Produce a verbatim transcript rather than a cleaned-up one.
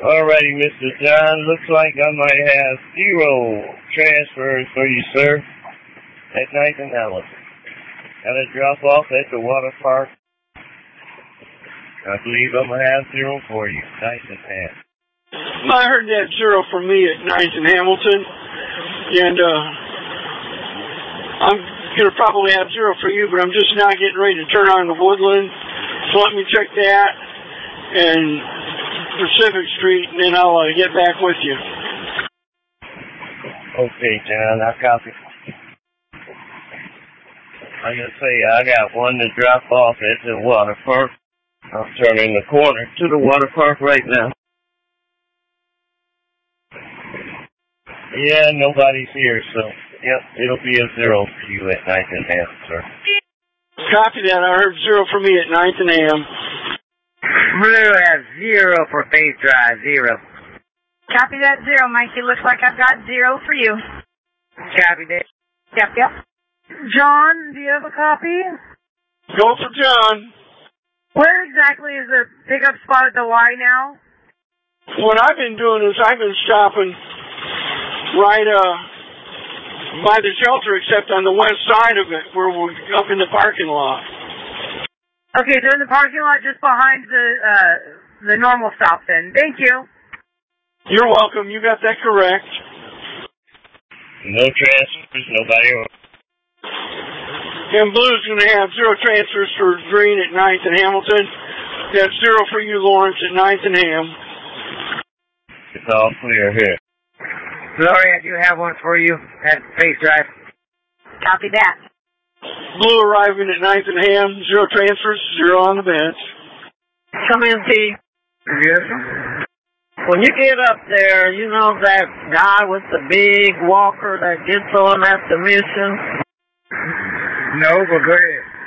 Alrighty, Mister John. Looks like I might have zero transfers for you, sir. At night in Hamilton. Got a drop off at the water park. I believe I'm going to have zero for you. Nice and fast. I heard that zero from me at ninth and Hamilton. And uh, I'm going to probably have zero for you, but I'm just now getting ready to turn on the Woodland. So let me check that and Pacific Street, and then I'll uh, get back with you. Okay, John. I copy. I'm going to say I got one to drop off at the water park. I'm turning the corner to the water park right now. Yeah, nobody's here, so, yep, it'll be a zero for you at ninth and Ham, sir. Copy that. I heard zero for me at ninth and Ham. Blue has zero for Phase Drive, zero. Copy that, zero, Mikey. Looks like I've got zero for you. Copy that. Yep, yep. John, do you have a copy? Go for John. Where exactly is the pickup spot at the Y now? What I've been doing is I've been stopping right uh, by the shelter, except on the west side of it, where we're up in the parking lot. Okay, so in the parking lot just behind the uh, the normal stop then. Thank you. You're welcome. You got that correct. No transfers, nobody else. And Blue's going to have zero transfers for Green at ninth and Hamilton. That's zero for you, Lawrence, at ninth and Ham. It's all clear here. Gloria, I do have one for you at Phase Drive. Copy that. Blue arriving at ninth and Ham. Zero transfers, zero on the bench. Come in, T. Yes, sir. When you get up there, you know that guy with the big walker that gets on at the mission? No, but go ahead.